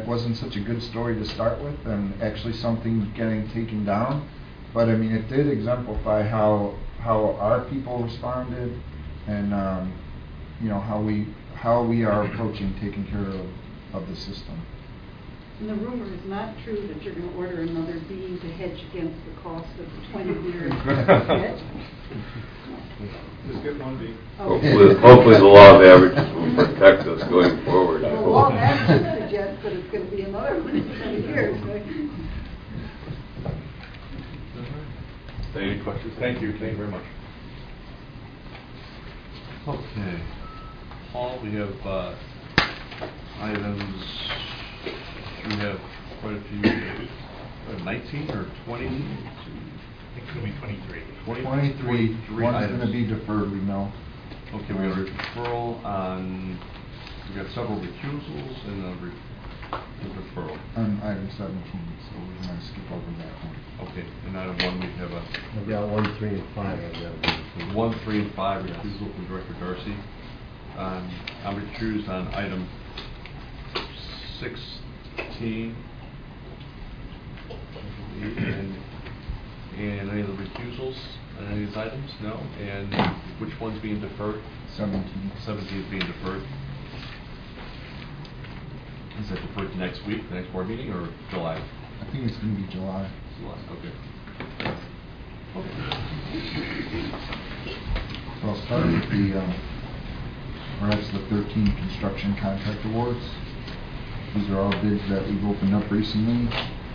that wasn't such a good story to start with, and actually something getting taken down. But I mean, it did exemplify how our people responded, and how we are approaching taking care of the system. And the rumor is not true that you're going to order another beam to hedge against the cost of the 20-year debt? Just get one beam. Hopefully the law of averages will protect us going forward. The law of averages suggests that it's going to be another one in 20 years. Any questions? Thank you very much. Okay. Paul, we have items. We have quite a few. 19 or 20? I think it's going to be 23. 23. One's going to be deferred, we know. Okay, we got a referral on. We got several recusals and a referral. On item 17, so we're going to skip over that one. Okay, and item 1 we have I've got 1, 3, and 5. I've got 1, 3, and 5 recusal from Director Darcy. I'm recused on item 16. And any of the recusals on any of these items? No. And which one's being deferred? 17. 17 is being deferred. Is that deferred to next week, the next board meeting, or July? I think it's going to be July. July, okay. So I'll start with perhaps the 13 construction contract awards. These are all bids that we've opened up recently.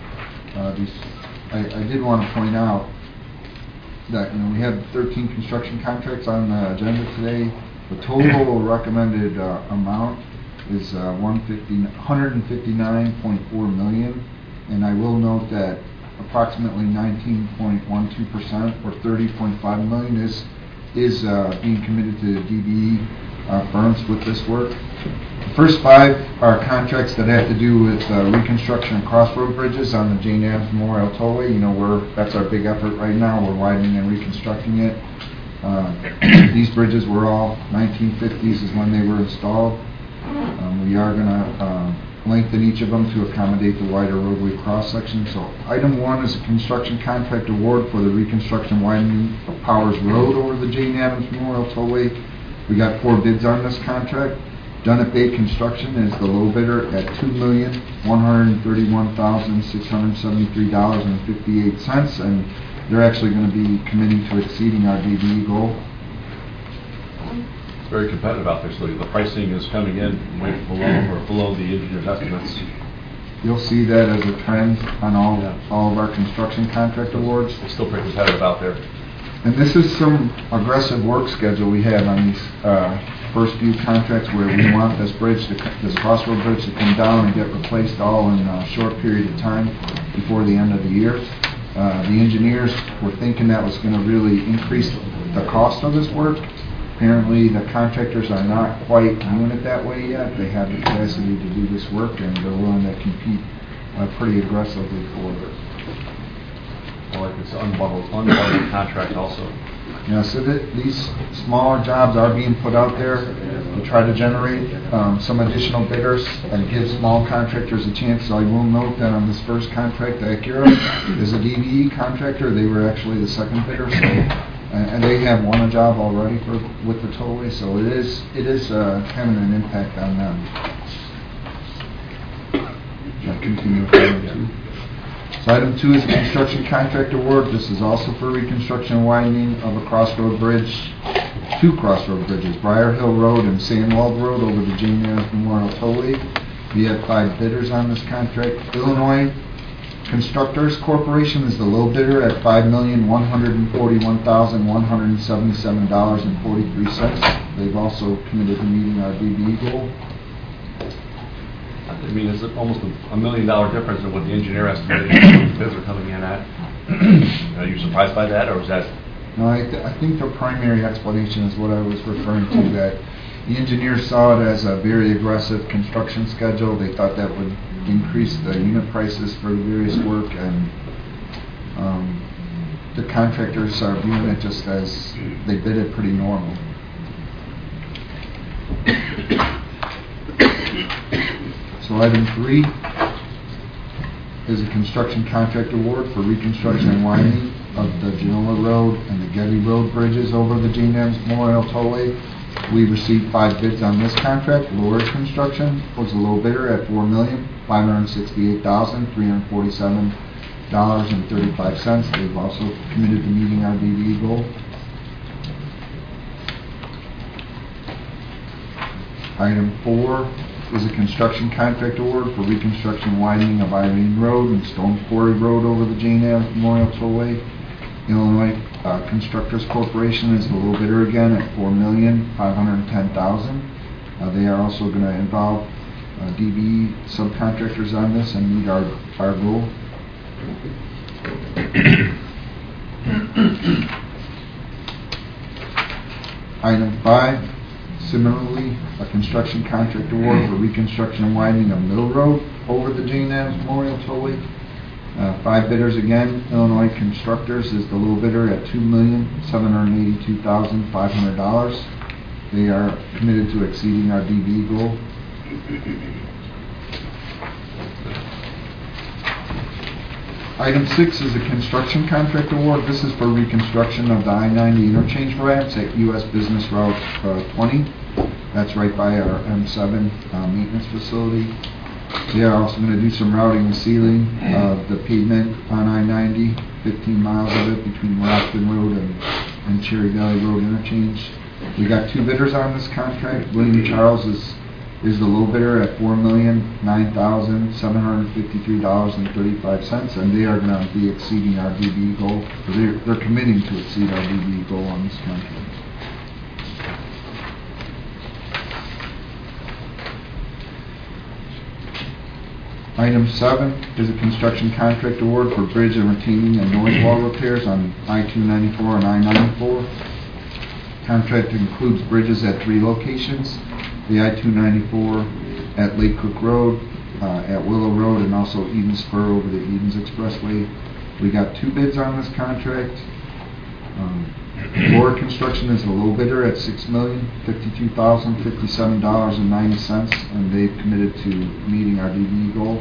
I did want to point out that we have 13 construction contracts on the agenda today. The total recommended amount is $159.4 million, and I will note that approximately 19.12% or $30.5 million is being committed to DBE firms with this work. The first 5 are contracts that have to do with reconstruction of crossroad bridges on the Jane Addams Memorial Tollway. That's our big effort right now. We're widening and reconstructing it. These bridges were all 1950s is when they were installed. We are going to lengthen each of them to accommodate the wider roadway cross section. So item 1 is a construction contract award for the reconstruction and widening of Powers Road over the Jane Addams Memorial Tollway. We got 4 bids on this contract. Dunnett Bay Construction is the low bidder at $2,131,673.58, and they're actually going to be committing to exceeding our DBE goal. It's very competitive out there, so the pricing is coming in way below the engineer's estimates. You'll see that as a trend on all of our construction contract awards. It's still pretty competitive out there. And this is some aggressive work schedule we have on these first few contracts, where we want this crossroad bridge to come down and get replaced all in a short period of time before the end of the year. The engineers were thinking that was going to really increase the cost of this work. Apparently the contractors are not quite doing it that way yet. They have the capacity to do this work, and they're willing to compete pretty aggressively for it. Like it's unbundled contract also. Yeah, so these smaller jobs are being put out there to try to generate some additional bidders and give small contractors a chance. So I will note that on this first contract, Acura is a DBE contractor. They were actually the second bidder, so and they have won a job already with the tollway. So it is having an impact on them. I'll continue with item 2. So item 2 is a construction contract award. This is also for reconstruction and widening of a crossroad bridge, 2 crossroad bridges, Briar Hill Road and Sandwald Road over the Jane Addams Memorial Tollway. We have 5 bidders on this contract. Illinois Constructors Corporation is the low bidder at $5,141,177.43. They've also committed to meeting our DBE goal. I mean, it's almost $1 million difference in what the engineer estimated the bids are coming in at. Are you surprised by that, or was that? No, I think the primary explanation is what I was referring to, that the engineers saw it as a very aggressive construction schedule. They thought that would increase the unit prices for the various work, and the contractors are viewing it just as they bid it pretty normal. So So item 3 is a construction contract award for reconstruction and widening of the Genoa Road and the Getty Road bridges over the Jane Addams Memorial Tollway. We received 5 bids on this contract. Lord Construction was the low bidder at $4,568,347.35. They've also committed to meeting our DBE goal. Item 4 is a construction contract award for reconstruction widening of Irene Road and Stone Quarry Road over the Jane Addams Memorial Tollway. Illinois Constructors Corporation is the low bidder again at $4,510,000. They are also going to involve DBE subcontractors on this and meet our goal. Item 5, similarly, a construction contract award for reconstruction and widening of Middle Road over the Jane Addams Memorial Tollway. 5 bidders again. Illinois Constructors is the low bidder at $2,782,500. They are committed to exceeding our DB goal. Item 6 is a construction contract award. This is for reconstruction of the I-90 interchange ramps at U.S. Business Route 20. That's right by our M7 maintenance facility. They are also going to do some routing and sealing of the pavement on I-90, 15 miles of it between Rockton Road and Cherry Valley Road interchange. We got 2 bidders on this contract. William Charles is the low bidder at $4,09,753.35, and they are going to be exceeding our DB goal. They're committing to exceed our DB goal on this contract. Item 7 is a construction contract award for bridge and retaining and noise wall repairs on I-294 and I-94. Contract includes bridges at 3 locations: the I-294 at Lake Cook Road, at Willow Road, and also Eden Spur over the Edens Expressway. We got 2 bids on this contract. Lord Construction is the low bidder at $6,052,057.90, and they've committed to meeting our DB goal.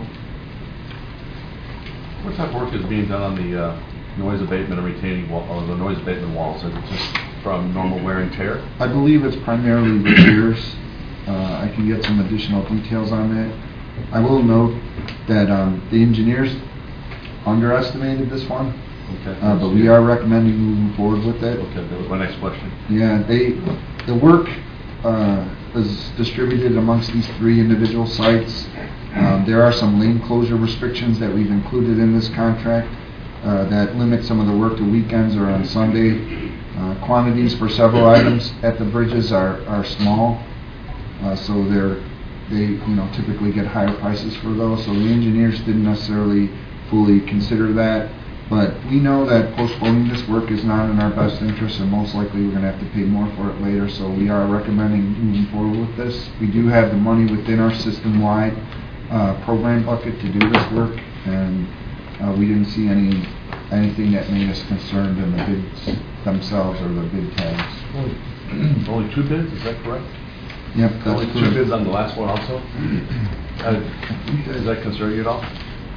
What type of work is being done on the noise abatement and retaining wall, or the noise abatement walls? Is it just from normal wear and tear? I believe it's primarily repairs. I can get some additional details on that. I will note that the engineers underestimated this one. Okay. But we are recommending moving forward with it. Okay, that was my next question. Yeah, the work is distributed amongst these 3 individual sites. There are some lane closure restrictions that we've included in this contract that limit some of the work to weekends or on Sunday. Quantities for several items at the bridges are small, so they typically get higher prices for those. So the engineers didn't necessarily fully consider that. But we know that postponing this work is not in our best interest, and most likely we're going to have to pay more for it later. So we are recommending moving forward with this. We do have the money within our system-wide program bucket to do this work, and we didn't see anything that made us concerned in the bids themselves or the bid tags. Only 2 bids, is that correct? Yep, that's Only 2 correct. bids on the last one also? Does that concern you at all?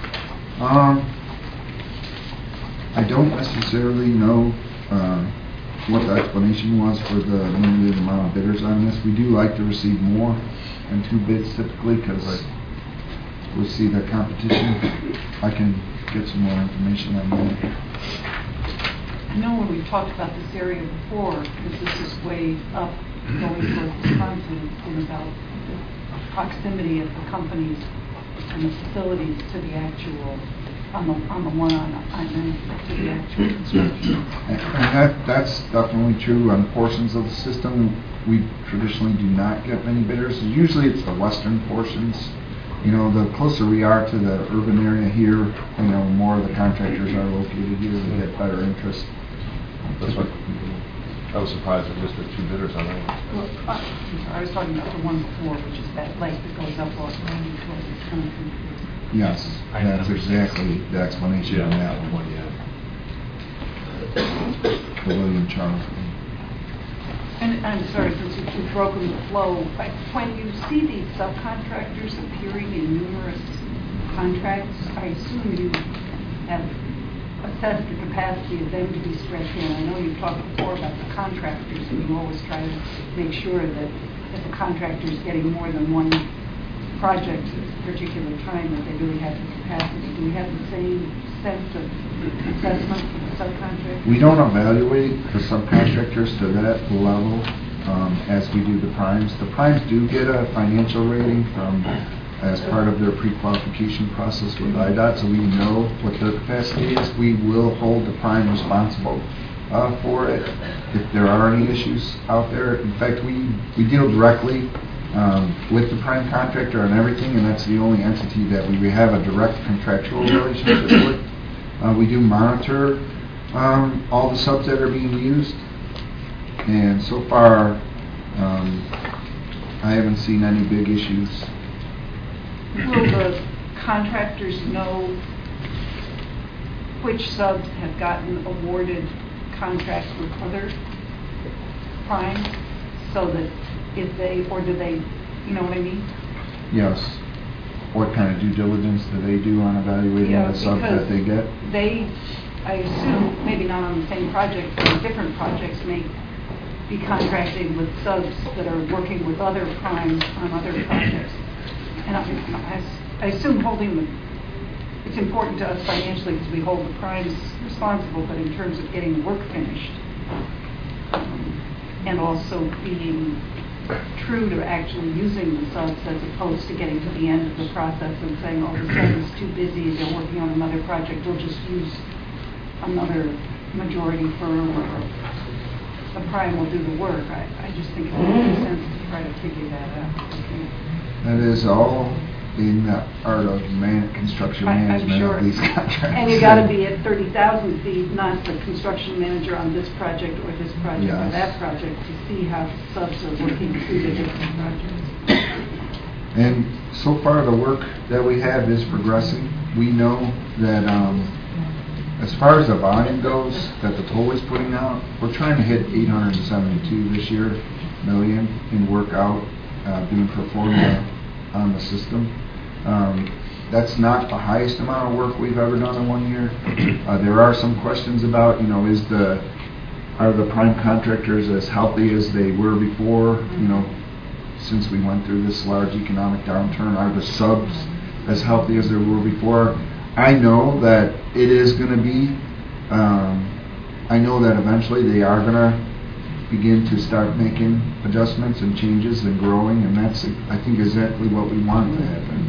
I don't necessarily know what the explanation was for the limited amount of bidders on this. We do like to receive more than 2 bids typically because we see the competition. I can get some more information on that. I know when we talked about this area before, this is way up going towards Wisconsin in about the proximity of the companies and the facilities to the actual, on the one on I-90 to the actual construction. And that's definitely true on portions of the system. We traditionally do not get many bidders. Usually it's the western portions. The closer we are to the urban area here, more of the contractors are located here. We get better interest. That's what I was surprised at just the 2 bidders on that one. Well, I was talking about the one before, which is that lake that goes up off Main towards Wisconsin. Yes, that's exactly the explanation on that one. Yeah. The William Charles. And I'm sorry, since you've broken the flow, but when you see these subcontractors appearing in numerous contracts, I assume you have assessed the capacity of them to be spread thin. I know you've talked before about the contractors, and you always try to make sure that if a contractor is getting more than one project at a particular time, that they really have the capacity. Do we have the same sense of assessment for the subcontractors? We don't evaluate the subcontractors to that level as we do the primes. The primes do get a financial rating from as part of their pre-qualification process with IDOT, so we know what their capacity is. We will hold the prime responsible for it if there are any issues out there. In fact, we deal directly with the prime contractor on everything, and that's the only entity that we have a direct contractual relationship with. We do monitor all the subs that are being used, and so far I haven't seen any big issues. Will the contractors know which subs have gotten awarded contracts with other primes, so that if they, or do they, you know what I mean? Yes. What kind of due diligence do they do on evaluating the subs that they get? They, I assume, maybe not on the same project, but different projects may be contracting with subs that are working with other primes on other projects. And I assume holding the, it's important to us financially because we hold the primes responsible, but in terms of getting the work finished, and also being true to actually using the subs as opposed to getting to the end of the process and saying, oh, the sub is too busy, they're working on another project, we'll just use another majority firm, or the prime will do the work. I just think it makes sense to try to figure that out. That is all in the art of construction management sure. of these contracts. And you got to be at 30,000 feet, not the construction manager on this project or this project or that project, to see how subs are working through the different projects. And so far the work that we have is progressing. We know that as far as the volume goes that the tollway's putting out, we're trying to hit 872 this year million in work out being performed on the system. That's not the highest amount of work we've ever done in 1 year. There are some questions about, are the prime contractors as healthy as they were before, since we went through this large economic downturn? Are the subs as healthy as they were before? I know that it is going to be, I know that eventually they are going to begin to start making adjustments and changes and growing, and that's, I think, exactly what we want to happen.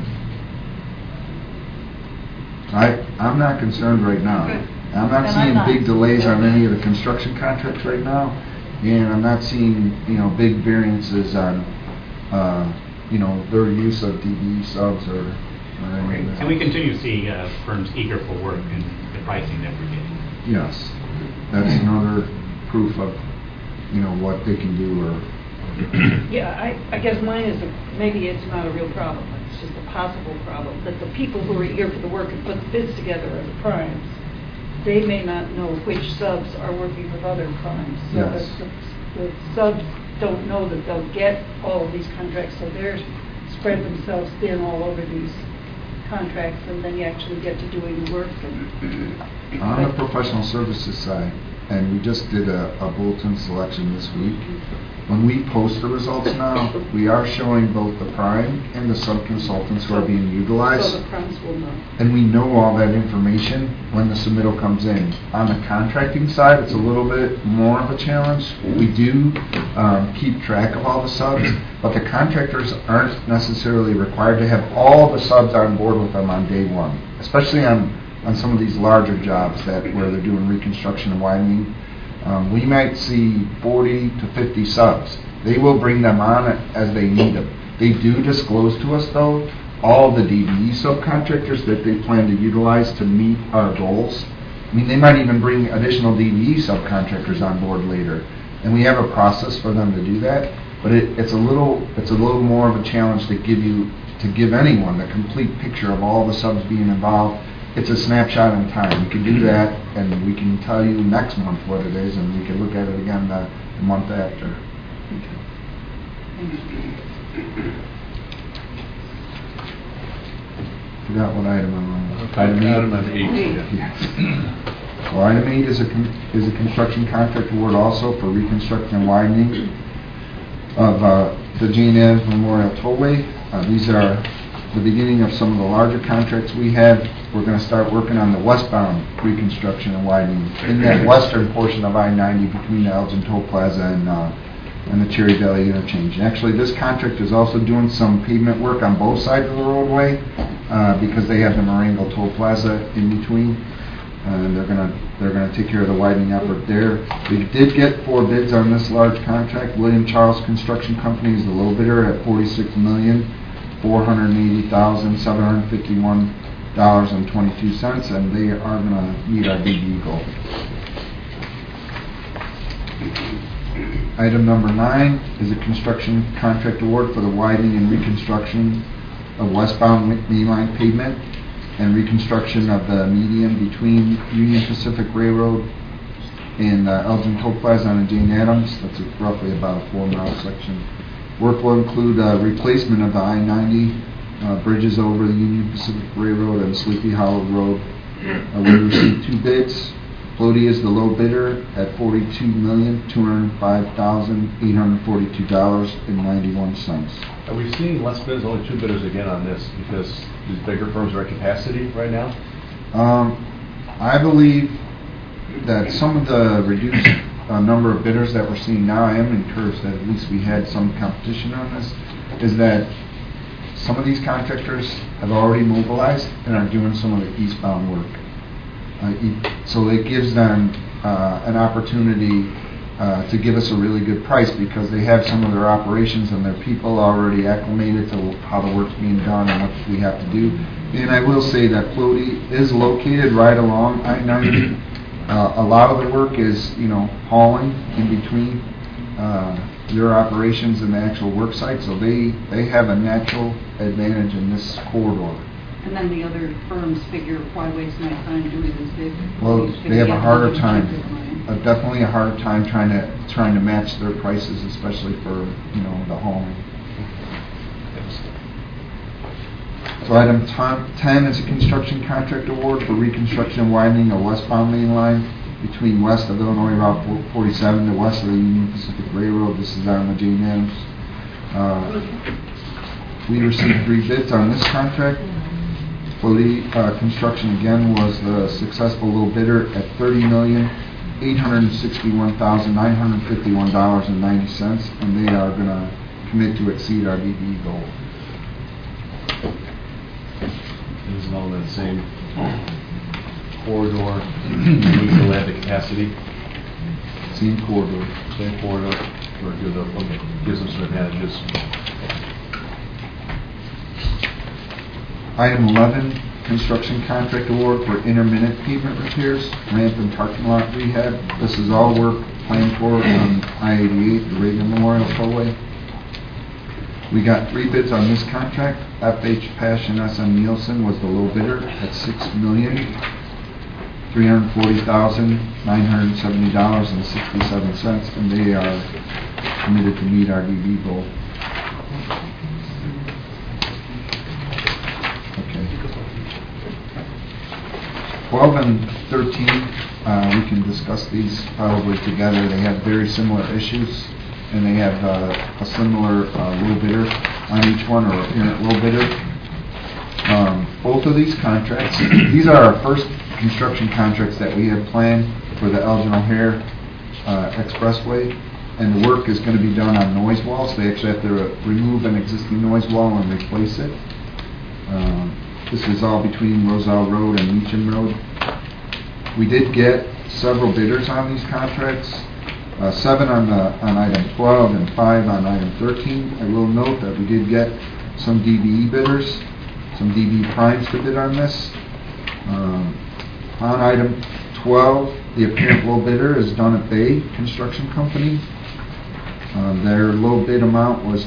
I'm not concerned right now. I'm not seeing big delays on any of the construction contracts right now, and I'm not seeing, big variances on, their use of DBE subs or anything. And we continue to see firms eager for work and the pricing that we're getting. Yes, that's another proof of what they can do. Or Yeah, I guess mine is maybe it's not a real problem. It's just a possible problem that the people who are here for the work and put the bids together are the primes. They may not know which subs are working with other primes. So Yes. the subs don't know that they'll get all of these contracts, so they're spread themselves thin all over these contracts, and then you actually get to doing the work. on the professional services side, and we just did a bulletin selection this week. When we post the results now, we are showing both the prime and the sub-consultants who are being utilized. So the primes will know. And we know all that information when the submittal comes in. On the contracting side, it's a little bit more of a challenge. We do keep track of all the subs, but the contractors aren't necessarily required to have all the subs on board with them on day one, especially on some of these larger jobs where they're doing reconstruction and widening. We might see 40 to 50 subs. They will bring them on as they need them. They do disclose to us, though, all the DBE subcontractors that they plan to utilize to meet our goals. I mean, they might even bring additional DBE subcontractors on board later, and we have a process for them to do that. But it's a little more of a challenge to give anyone the complete picture of all the subs being involved. It's a snapshot in time. We can do that, and we can tell you next month what it is, and we can look at it again the month after. Thank you. Forgot what item I'm on. Item number 8. yeah. Yes. So item 8 is a construction contract award also for reconstruction and widening of the Jane Adams Memorial Tollway. These are the beginning of some of the larger contracts we have. We're going to start working on the westbound reconstruction and widening in that western portion of I-90 between the Elgin Toll Plaza and the Cherry Valley interchange. And actually, this contract is also doing some pavement work on both sides of the roadway because they have the Marengo Toll Plaza in between. And they're gonna take care of the widening effort there. We did get 4 bids on this large contract. William Charles Construction Company is the low bidder at $46,480,751.22, and they are gonna meet our DD goal. Item number 9 is a construction contract award for the widening and reconstruction of westbound mainline pavement and reconstruction of the median between Union Pacific Railroad and Elgin Toll Plaza on Jane Adams. That's roughly about a 4-mile section. Work will include replacement of the I-90 bridges over the Union Pacific Railroad and Sleepy Hollow Road. We received 2 bids. Floaty is the low bidder at $42,205,842.91. Are we seeing less bids, only 2 bidders again on this because these bigger firms are at capacity right now? I believe that some of the reduced number of bidders that we're seeing now, I am encouraged that at least we had some competition on this, is that some of these contractors have already mobilized and are doing some of the eastbound work. So it gives them an opportunity to give us a really good price because they have some of their operations and their people already acclimated to how the work's being done and what we have to do. And I will say that Floaty is located right along I-90. A lot of the work is, hauling in between their operations and the actual work site, so they have a natural advantage in this corridor. And then the other firms figure, why waste my time doing this big? Well, they have a harder time, definitely a harder time trying to match their prices, especially for the hauling. So item 10 is a construction contract award for reconstruction and widening of westbound main line between west of Illinois Route 47 to west of the Union Pacific Railroad. This is on the Jane Adams. We received 3 bids on this contract. Floaty Construction again was the successful low bidder at $30,861,951.90, and they are going to commit to exceed our DD goal. This is all that same corridor. We still have the capacity. Same corridor. Same corridor. We're good. Okay. Gives them some advantages. Item 11, construction contract award for intermittent pavement repairs, ramp and parking lot rehab. This is all work planned for on I-88, the Reagan Memorial Tollway. We got 3 bids on this contract. FH Pash and SM Nielsen was the low bidder at $6,340,970.67, and they are committed to meet our DD goal. 12 and 13, we can discuss these probably together. They have very similar issues, and they have a similar low bidder on each one, or apparent low bidder. Both of these contracts, these are our first construction contracts that we have planned for the Elgin O'Hare Expressway, and the work is going to be done on noise walls. They actually have to remove an existing noise wall and replace it. This is all between Roselle Road and Meacham Road. We did get several bidders on these contracts, 7 on item 12 and 5 on item 13. I will note that we did get some DBE bidders, some DB primes to bid on this. On item 12, the apparent low bidder is Donut Bay Construction Company. Their low bid amount was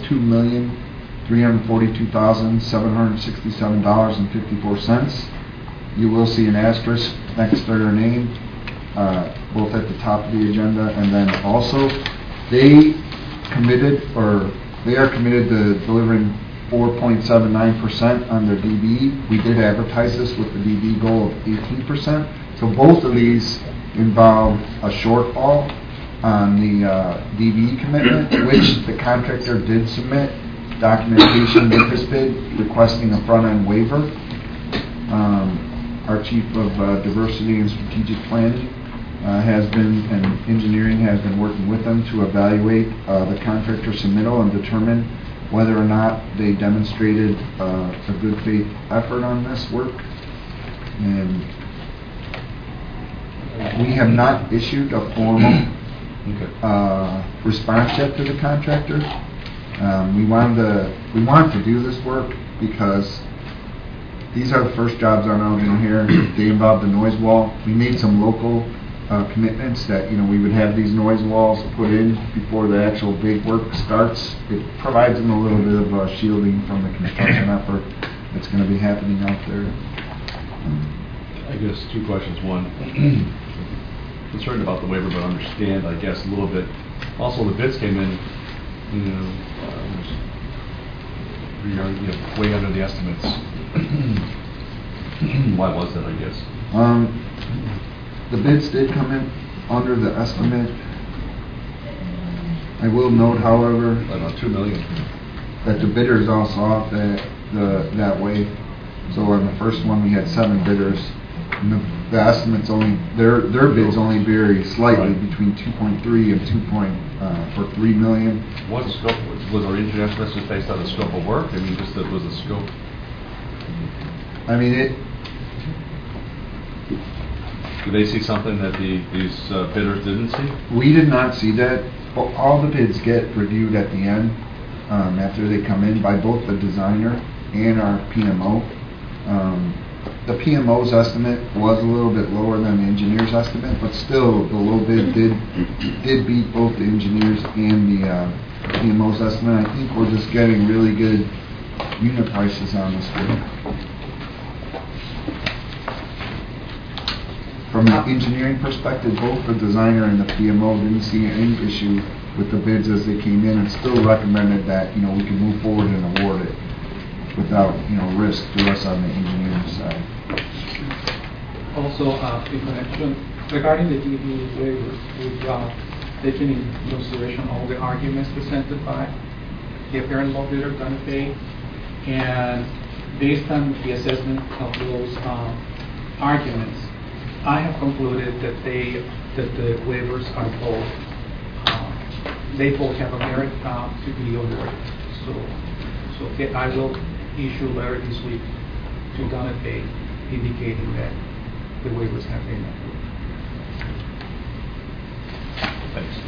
$2,342,767.54. You will see an asterisk next to their name, both at the top of the agenda, and then also they are committed to delivering 4.79% on their DBE. We did advertise this with the DBE goal of 18%. So both of these involve a shortfall on the DBE commitment, which the contractor did submit documentation with this bid requesting a front-end waiver. Our Chief of Diversity and Strategic Planning and Engineering has been working with them to evaluate the contractor submittal and determine whether or not they demonstrated a good faith effort on this work. And we have not issued a formal response yet to the contractor. We wanted to do this work because these are the first jobs on Elgin here. They involve the noise wall. We made some local commitments that we would have these noise walls put in before the actual big work starts. It provides them a little bit of shielding from the construction effort that's going to be happening out there. I guess two questions. One, concerned about the waiver, but understand, I guess, a little bit. Also, the bids came in, way under the estimates. Why was that, I guess? The bids did come in under the estimate. I will note, however, About $2 million. that the bidders all saw it that way. So on the first one, we had 7 bidders. And the estimates their bids only vary slightly between 2.3 and for $3 million. What scope was our engineer estimates just based on the scope of work? I mean, just that was the scope. I mean, Did they see something that these bidders didn't see? we did not see that. All the bids get reviewed at the end after they come in by both the designer and our PMO. The PMO's estimate was a little bit lower than the engineer's estimate, but still the low bid did beat both the engineer's and the PMO's estimate. I think we're just getting really good unit prices on this work. From an engineering perspective, both the designer and the PMO didn't see any issue with the bids as they came in, and still recommended that we can move forward and award it without risk to us on the engineering side. Also, in connection regarding the DB waiver, we've taken in consideration all the arguments presented by the apparent low bidder, Donna Fay, and based on the assessment of those arguments, I have concluded that the waivers are both they both have a merit to be awarded. So I will issue a letter this week to Donna Fay indicating that the waivers have been approved. Thanks.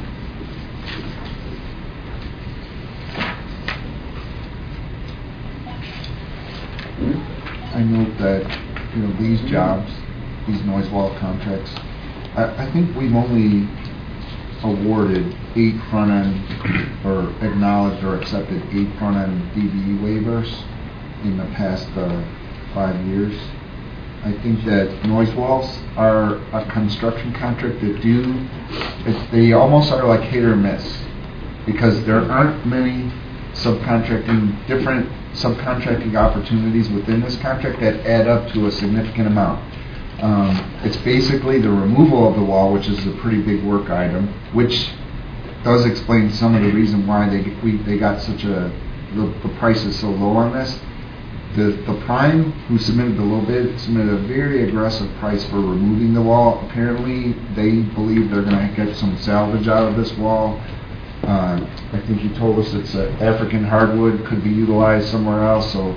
I note that these jobs, these noise wall contracts, I think we've only awarded 8 front-end or acknowledged or accepted 8 front-end DBE waivers in the past 5 years. I think that noise walls are a construction contract that they almost are like hit or miss, because there aren't many different subcontracting opportunities within this contract that add up to a significant amount. It's basically the removal of the wall, which is a pretty big work item, which does explain some of the reason why they got the price is so low on this. The prime who submitted the low bid submitted a very aggressive price for removing the wall. Apparently, they believe they're going to get some salvage out of this wall. I think he told us it's African hardwood, could be utilized somewhere else. So,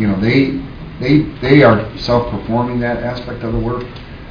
they are self-performing that aspect of the work.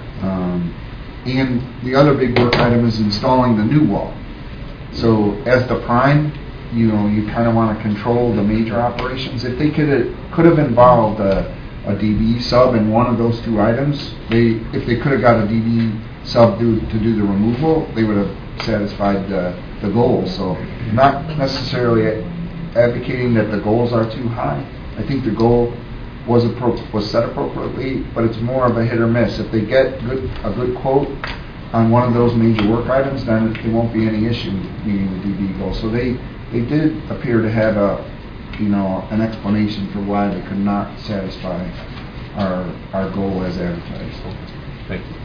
And the other big work item is installing the new wall. So, as the prime, you kind of want to control the major operations. If they could have involved a DBE sub in one of those 2 items, if they could have got a DBE sub to do the removal, they would have satisfied the goals. So not necessarily advocating that the goals are too high. I think the goal was set appropriately, but it's more of a hit or miss. If they get a good quote on one of those major work items, then it won't be any issue meeting the DB goal. So they did appear to have an explanation for why they could not satisfy our goal as advertised. Thank you.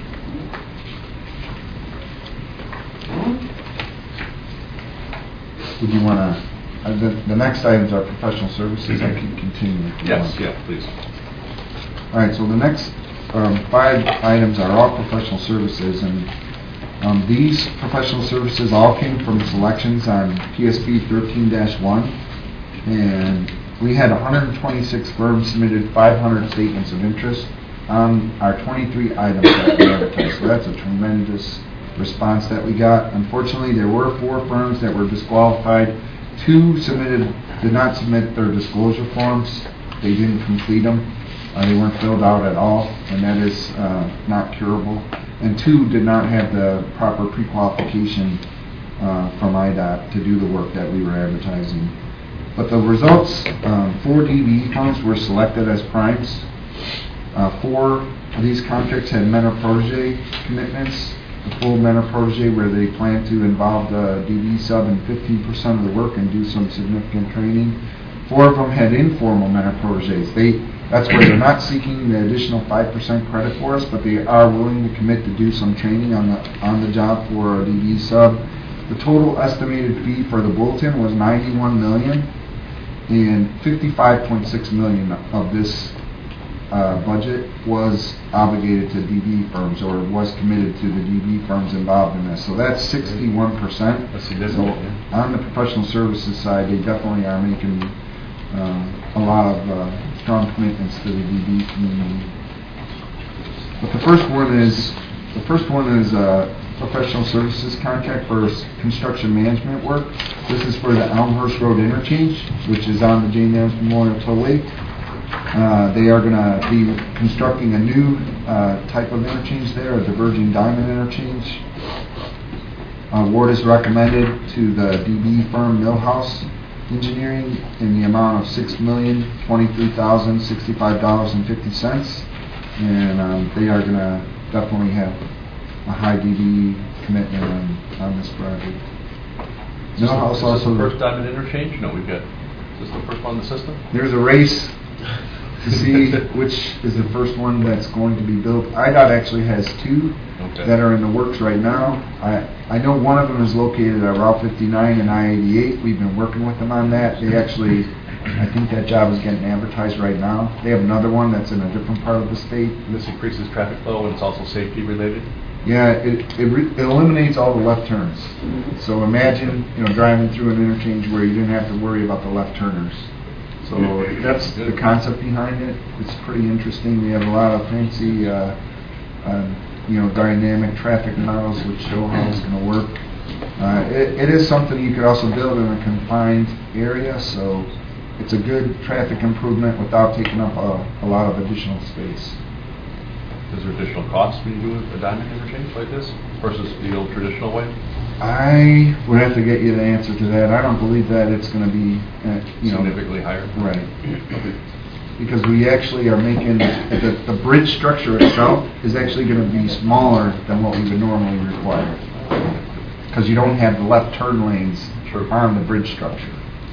Would you want to, the next items are professional services. I can continue. if you Yes, want. yeah, please. All right, so the next 5 items are all professional services, and these professional services all came from selections on PSP 13-1, and we had 126 firms submitted 500 statements of interest on our 23 items that we advertised. So that's a tremendous response that we got. Unfortunately, there were 4 firms that were disqualified. 2 did not submit their disclosure forms. They didn't complete them. They weren't filled out at all, and that is not curable. And 2 did not have the proper pre-qualification from IDOT to do the work that we were advertising. But the results, 4 DBE firms were selected as primes. 4 of these contracts had mentor-protege commitments, the full mentor-protege where they plan to involve the DBE sub in 15% of the work and do some significant training. 4 of them had informal mentor-proteges. That's where they're not seeking the additional 5% credit for us, but they are willing to commit to do some training on the job for a DBE sub. The total estimated fee for the bulletin was $91 million, and $55.6 million of this budget was obligated to DBE firms, or was committed to the DBE firms involved in this. So that's 61%. That's significant, So on the professional services side, they definitely are making a lot of strong commitments to the DB community. But the first one is a professional services contract for construction management work. This is for the Elmhurst Road interchange, which is on the Jane Addams Memorial Tollway. They are going to be constructing a new type of interchange there, a diverging diamond interchange. Award is recommended to the DB firm Millhouse Engineering in the amount of $6,023,065.50, and they are going to definitely have a high DB commitment on this project. Is this the first diamond interchange? No, is this the first one in the system? There's a race to see which is the first one that's going to be built. IDOT actually has 2 that are in the works right now. I know one of them is located at Route 59 and I-88. We've been working with them on that. They actually, I think that job is getting advertised right now. They have another one that's in a different part of the state. And this increases traffic flow, and it's also safety related? Yeah, it eliminates all the left turns. So imagine driving through an interchange where you didn't have to worry about the left turners. So that's the concept behind it. It's pretty interesting. We have a lot of fancy dynamic traffic models which show how it's going to work. It is something you could also build in a confined area, so it's a good traffic improvement without taking up a lot of additional space. Is there additional costs when you do a diamond interchange like this versus the old traditional way? I would have to get you the answer to that. I don't believe that it's going to be significantly higher. Right. Because we actually are making the bridge structure itself is actually going to be smaller than what we would normally require. Because you don't have the left turn lanes on the bridge structure.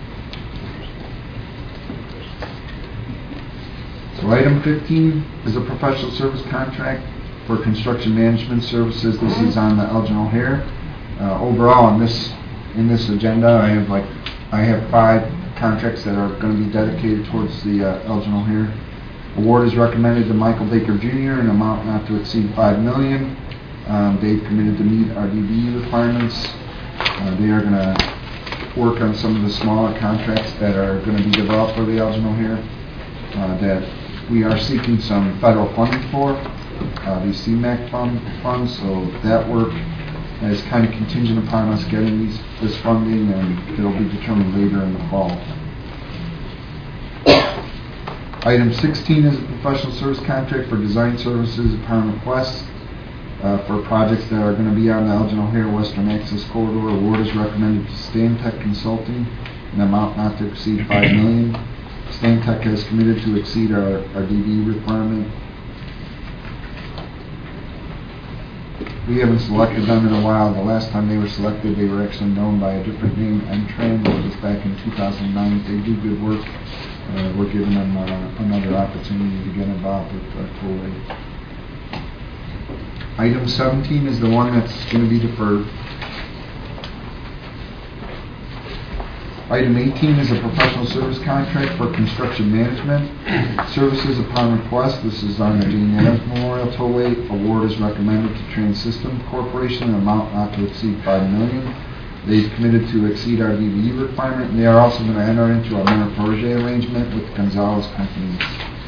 So item 15 is a professional service contract for construction management services. This is on the Elgin O'Hare. Overall, in this agenda, I have 5 contracts that are going to be dedicated towards the Elgin O'Hare. Award is recommended to Michael Baker Jr. in an amount not to exceed $5 million. They've committed to meet our DBE requirements. They are going to work on some of the smaller contracts that are going to be developed for the Elgin O'Hare that we are seeking some federal funding for, the CMAQ funds. So that work is kind of contingent upon us getting this funding, and it'll be determined later in the fall. Item 16 is a professional service contract for design services upon request for projects that are going to be on the Elgin O'Hare Western Access Corridor. Award is recommended to Stantec Consulting in an amount not to exceed $5 million. Stantec has committed to exceed our DB requirement. We haven't selected them in a while. The last time they were selected, they were actually known by a different name, N-Tran. It was back in 2009. They do good work. We're giving them another opportunity to get involved with tollway. Item 17 is the one that's going to be deferred. Item 18 is a professional service contract for construction management services upon request. This is on the Jane Adams Memorial Tollway. Award is recommended to Trans-System Corporation, an amount not to exceed $5 million. They've committed to exceed our DBE requirement, and they are also going to enter into a Menor Projet arrangement with Gonzalez Companies.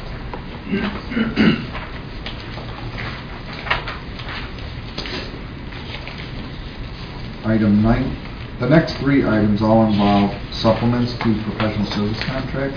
Item 9. The next three items all involve supplements to professional service contracts.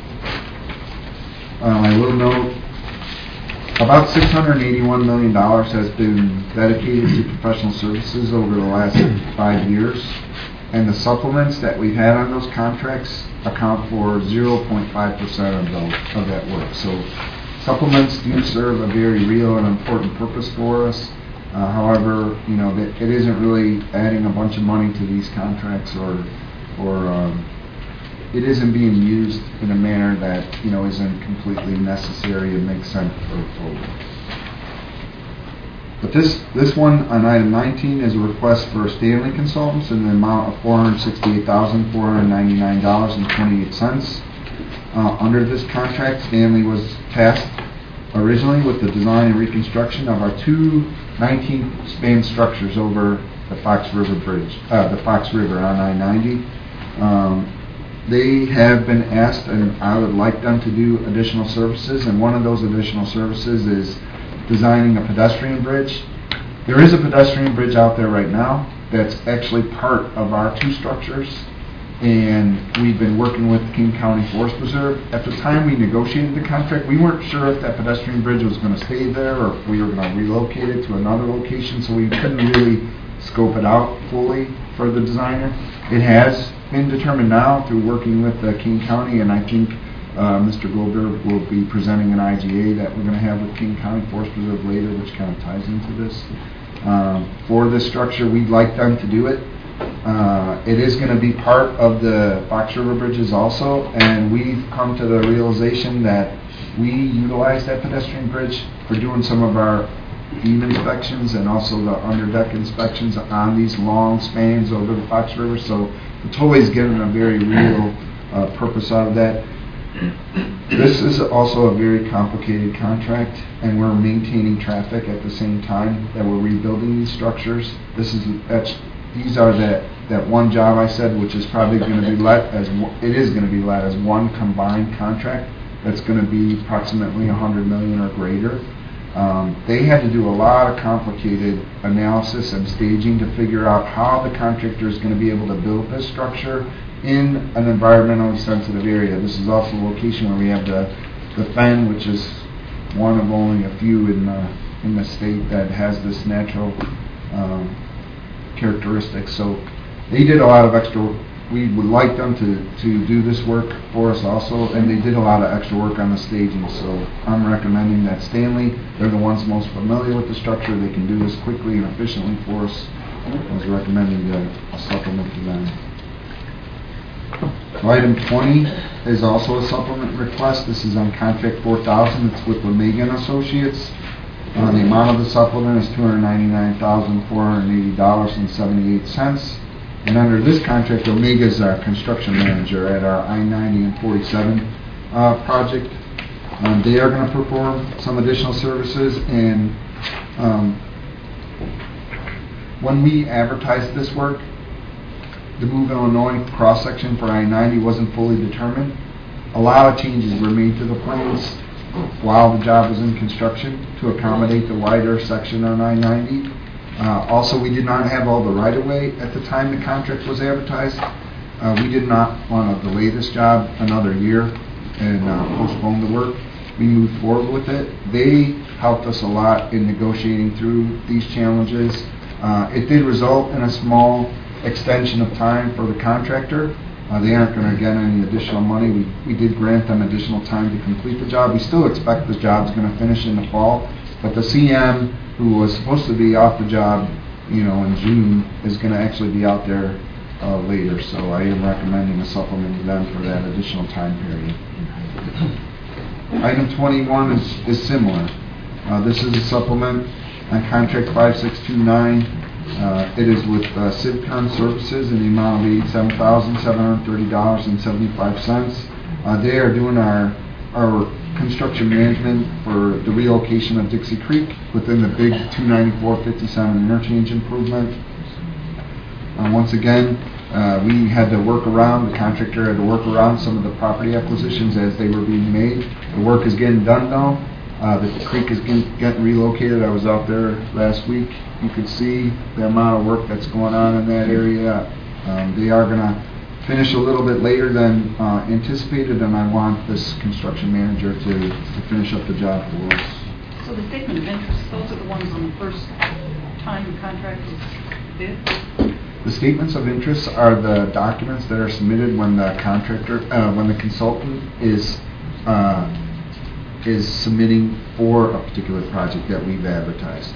I will note about $681 million has been dedicated to professional services over the last 5 years, and the supplements that we've had on those contracts account for 0.5% of that work. So supplements do serve a very real and important purpose for us. However, it isn't really adding a bunch of money to these contracts, or it isn't being used in a manner that isn't completely necessary and makes sense for forward. But this one on item 19 is a request for Stanley Consultants in the amount of $468,499.28. Under this contract, Stanley was tasked originally with the design and reconstruction of our two 19-span structures over the Fox River Bridge, the Fox River on I-90. They have been asked, and I would like them to do additional services, and one of those additional services is designing a pedestrian bridge. There is a pedestrian bridge out there right now that's actually part of our two structures, and we've been working with King County Forest Preserve. At the time we negotiated the contract, we weren't sure if that pedestrian bridge was going to stay there or if we were going to relocate it to another location, so we couldn't really scope it out fully for the designer. It has been determined now through working with King County, and I think Mr. Goldberg will be presenting an IGA that we're going to have with King County Forest Preserve later, which kind of ties into this. For this structure, we'd like them to do it. It is going to be part of the Fox River bridges also, and we've come to the realization that we utilize that pedestrian bridge for doing some of our beam inspections and also the underdeck inspections on these long spans over the Fox River. So the tollway is getting a very real purpose out of that. This is also a very complicated contract, and we're maintaining traffic at the same time that we're rebuilding these structures. These are that one job I said, which is probably going to be let as one combined contract. That's going to be approximately $100 million or greater. They had to do a lot of complicated analysis and staging to figure out how the contractor is going to be able to build this structure in an environmentally sensitive area. This is also a location where we have the fen, which is one of only a few in the state that has this natural characteristics. So they did a lot of extra. We would like them to do this work for us also, and they did a lot of extra work on the staging. So I'm recommending that Stanley, they're the ones most familiar with the structure. They can do this quickly and efficiently for us. I was recommending a supplement to them. Item 20 is also a supplement request. This is on contract 4000. It's with Lemega Associates. The amount of the supplement is $299,480.78. And under this contract, Omega is our construction manager at our I-90 and 47 project. They are going to perform some additional services, and when we advertised this work, the Move, Illinois cross-section for I-90 wasn't fully determined. A lot of changes were made to the plans while the job was in construction to accommodate the wider section on I-90. Also, we did not have all the right-of-way at the time the contract was advertised. We did not want to delay this job another year and postpone the work. We moved forward with it. They helped us a lot in negotiating through these challenges. It did result in a small extension of time for the contractor. They aren't going to get any additional money. We did grant them additional time to complete the job. We still expect the job's going to finish in the fall, But the CM, who was supposed to be off the job, in June, is going to actually be out there later. So I am recommending a supplement to them for that additional time period. Item 21 is similar. This is a supplement on contract 5629. It is with Civcon Services in the amount of $87,730.75. They are doing our construction management for the relocation of Dixie Creek within the big 294-57 interchange improvement. Once again, we had to work around, the contractor had to work around some of the property acquisitions as they were being made. The work is getting done now. The creek is getting relocated. I was out there last week. You could see the amount of work that's going on in that area. They are going to finish a little bit later than anticipated, and I want this construction manager to finish up the job for us. So the statement of interest, those are the ones on the first time the contract was bid? The statements of interest are the documents that are submitted when the contractor, when the consultant is submitting for a particular project that we've advertised.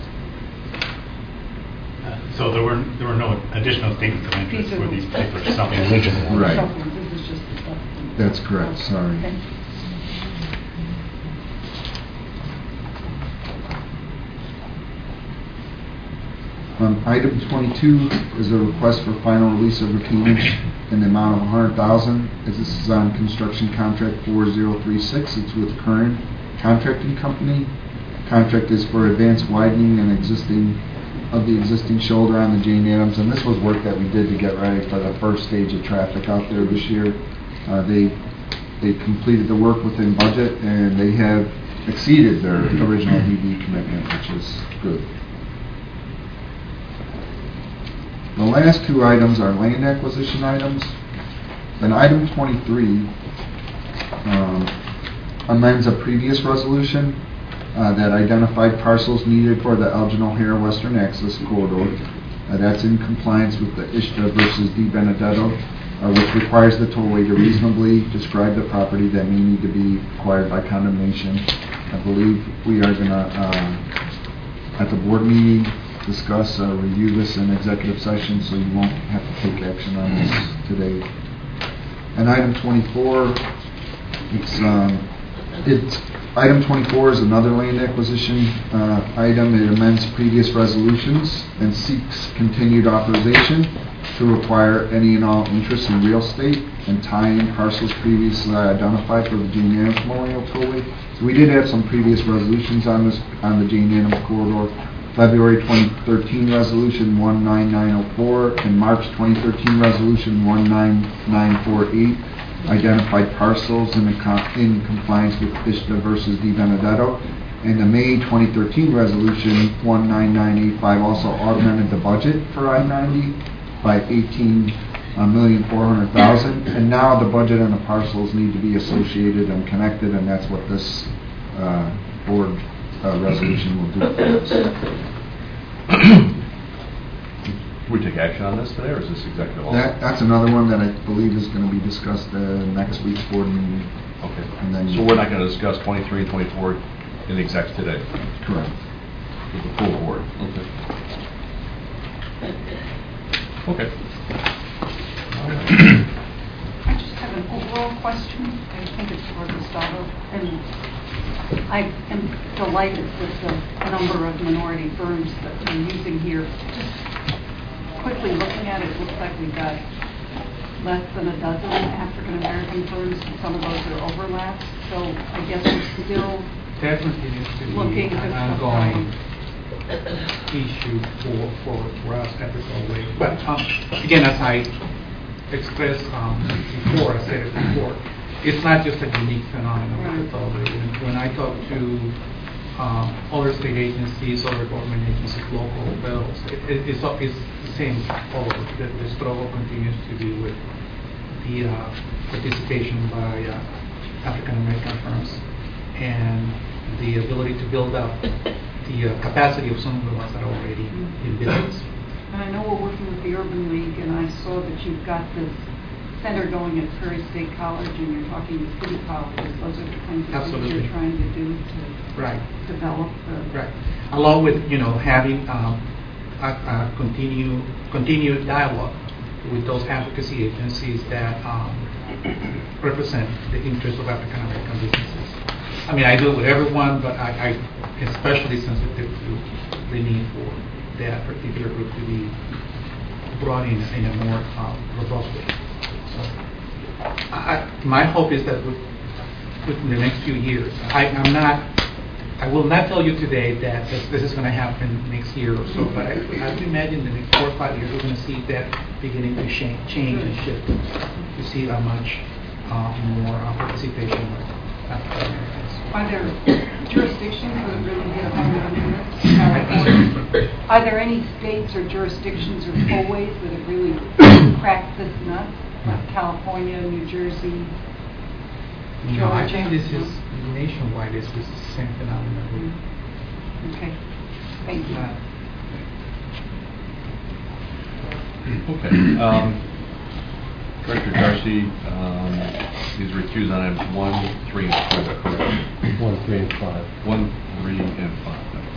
So there were no additional statements of interest for these particular supplements? Right. This is just the stuff. That's correct, sorry. Okay. Item 22 is a request for final release of retainage in the amount of $100,000. This is on construction contract 4036. It's with Curran Contracting Company. Contract is for advanced widening and the existing shoulder on the Jane Addams, and this was work that we did to get ready for the first stage of traffic out there this year. They completed the work within budget, and they have exceeded their original DD commitment, which is good. The last two items are land acquisition items. Then item 23 amends a previous resolution that identified parcels needed for the Elgin O'Hare Western Access Corridor. That's in compliance with the Ishta versus Di Benedetto, which requires the tollway to reasonably describe the property that may need to be acquired by condemnation. I believe we are going to, at the board meeting, discuss, review this in executive session, so you won't have to take action on this today. And item 24, item 24 is another land acquisition item. It amends previous resolutions and seeks continued authorization to acquire any and all interest in real estate and tie-in parcels previously identified for the Jane Addams Memorial Tollway. So we did have some previous resolutions on this, on the Jane Addams corridor. February 2013 resolution 19904 and March 2013 resolution 19948 identified parcels in compliance with Ishta versus Di Benedetto. And the May 2013 resolution 19985 also augmented the budget for I-90 by $18,400,000. And now the budget and the parcels need to be associated and connected, and that's what this board resolution will do for us. We take action on this today, or is this executive also? That's another one that I believe is going to be discussed next week's board meeting. Okay. And then So we're not going to discuss 23 and 24 in the execs today? Correct. With the full board? Okay. Okay. I just have an overall question. I think it's for Gustavo. And I am delighted with the number of minority firms that we're using here. Just quickly looking at it, it looks like we've got less than a dozen African-American firms, and some of those are overlaps. So I guess we're still Definitely needs to be looking an to ongoing issue for us at the Tollway. But again, as I expressed before, I said it before, it's not just a unique phenomenon with the Tollway. When I talk to other state agencies, other government agencies, local levels, it's the same all over. The struggle continues to be with the participation by African American firms and the ability to build up the capacity of some of the ones that are already in business. And I know we're working with the Urban League, and I saw that you've got this center going at Prairie State College and you're talking to city colleges, those are the kinds of things Absolutely. you're trying to do to Right. develop the... Right. Along with, having a continued dialogue with those advocacy agencies that represent the interests of African American businesses. I mean, I do it with everyone, but I especially sensitive to the need for that particular group to be brought in a more robust way. So, my hope is that within the next few years, I will not tell you today that this is going to happen next year or so, but I would imagine in the next 4 or 5 years we're going to see that beginning to change and shift to see how much more participation of African Americans. Are there jurisdictions that really get hung up in this? California? Are there any states or jurisdictions or tollways that have really cracked this nut? Like California, New Jersey, No, I Georgia? think this is nationwide. This is the same phenomenon. Okay, thank you. Okay. Director Darcy is recused on items 1, 3, and 4. 1, 3, and 5. 1, 3, and 5.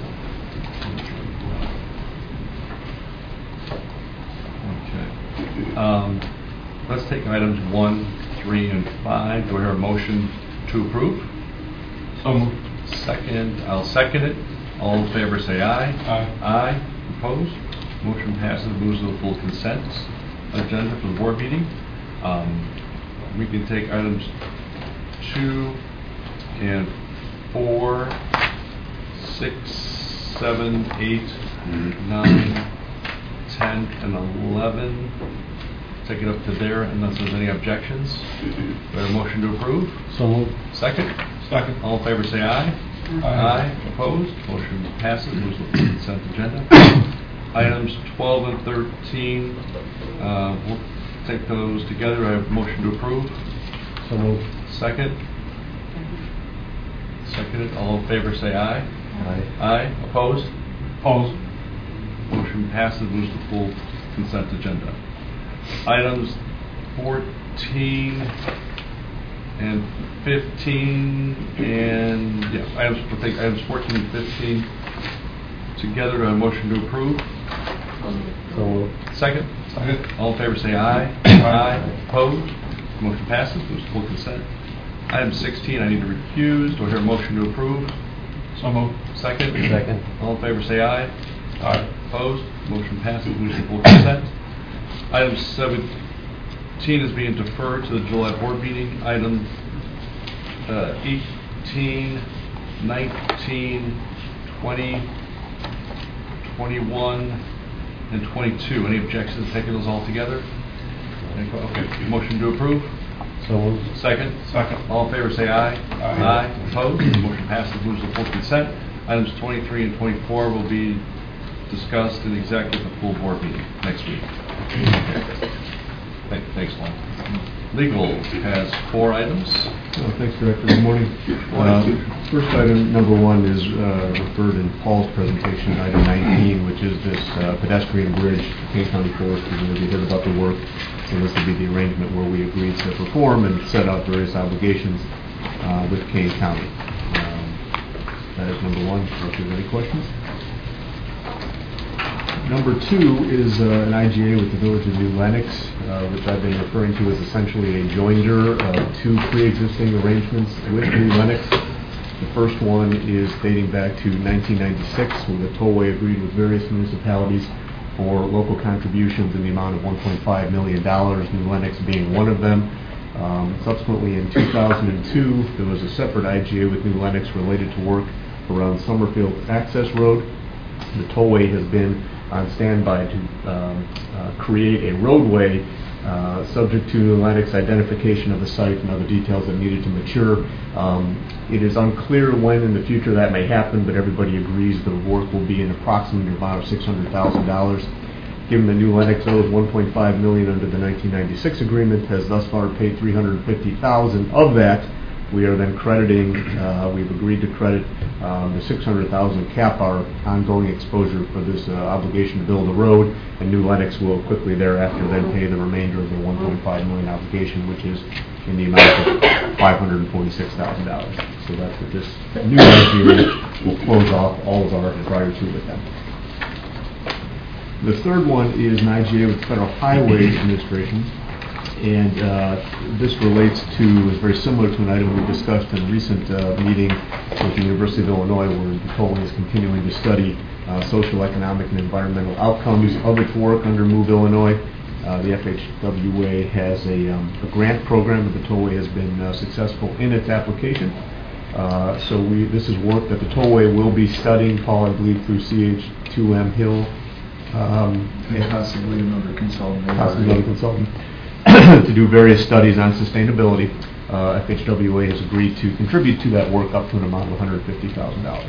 Okay. Let's take items 1, 3, and 5. Do I hear a motion to approve? So moved. Second. I'll second it. All in favor say aye. Aye. Aye. Opposed? Motion passes. Moves to the full consent agenda for the board meeting. We can take items 2 and 4, 6, 7, 8, 9, 10, and 11. Take it up to there unless there's any objections. Do I have a motion to approve? So moved. Second? Second. All in favor say aye. Aye. Opposed? Motion passes. Moves to the full consent agenda. Items 12 and 13, we'll take those together. I have a motion to approve. So moved. Second? Seconded. All in favor say aye. Aye. Aye. Opposed? Opposed. Motion passes. Moves to full consent agenda. Items 14 and 15 and we'll take items 14 and 15 together. Do I have a motion to approve? So moved. Second? Second. All in favor say aye. Aye. Opposed? Motion passes. Moves to full consent. Item 16, I need to recuse. Do I hear a motion to approve? So moved. Second? Second. All in favor say aye. Aye. Opposed? Motion passes. Moves to full consent. Item 17 is being deferred to the July board meeting. Item 18, 19, 20, 21, and 22. Any objections to taking those all together? Okay. Motion to approve? So moved. Second? Second. All in favor say aye. Aye. Opposed? Motion passes. Moves to full consent. Items 23 and 24 will be discussed in executive at the full board meeting next week. Thanks, Lon. Legal has 4 items. Thanks, Director. Good morning. First item, number 1, is referred in Paul's presentation, item 19, which is this pedestrian bridge, Kane County Forest. We're going to be heard about the work, so this will be the arrangement where we agreed to perform and set out various obligations with Kane County. That is number 1. If there's any questions. Number 2 is an IGA with the Village of New Lenox, which I've been referring to as essentially a joinder of 2 pre-existing arrangements with New Lenox. The first one is dating back to 1996, when the tollway agreed with various municipalities for local contributions in the amount of $1.5 million, New Lenox being one of them. Subsequently, in 2002, there was a separate IGA with New Lenox related to work around Summerfield Access Road. The tollway has been on standby to create a roadway subject to Lennox identification of the site and other details that needed to mature. It is unclear when in the future that may happen, but everybody agrees the work will be an approximate amount of $600,000. Given that New Lenox owes $1.5 million under the 1996 agreement, has thus far paid $350,000 of that We are then crediting, we've agreed to credit the $600,000 cap our ongoing exposure for this obligation to build a road, and New Lenox will quickly thereafter then pay the remainder of the $1.5 million obligation, which is in the amount of $546,000. So that's what this new IGA will close off all of our prior to with them. The third one is an IGA with the Federal Highway Administration, and this relates to, is very similar to an item we discussed in a recent meeting with the University of Illinois, where the tollway is continuing to study social, economic, and environmental outcomes of its work under MOVE Illinois. The FHWA has a grant program, and the tollway has been successful in its application. So this is work that the tollway will be studying, Paul, I believe, through CH2M Hill. And possibly another consultant. To do various studies on sustainability. FHWA has agreed to contribute to that work up to an amount of $150,000.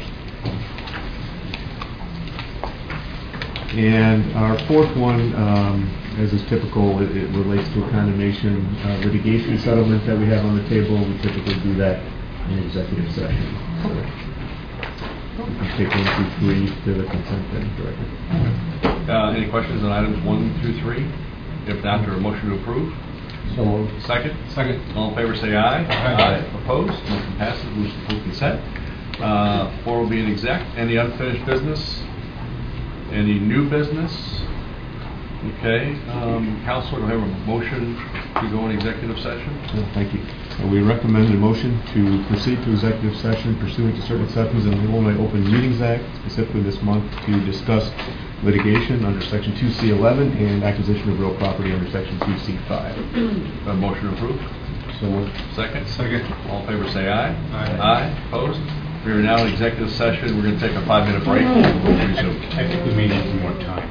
And our fourth one, as is typical, it relates to a condemnation litigation settlement that we have on the table. We typically do that in executive session. So we can take 1 through 3 to the consent then, Director. Any questions on items 1 through 3? If not, there a motion to approve? So moved. Second? Second. All in favor say aye. Aye. Opposed? Motion passes. Moves to full consent. 4 will be in exec. Any unfinished business? Any new business? Okay. Council, do I have a motion to go in executive session? Thank you. We recommend a motion to proceed to executive session pursuant to certain sections in the Illinois Open Meetings Act, specifically this month, to discuss litigation under Section 2C11 and acquisition of real property under Section 2C5. A motion approved? So moved. Second? Second. All in favor say aye. Aye. Opposed? We are now in executive session. We're going to take a 5-minute break. We'll resume. I think we may need some more time.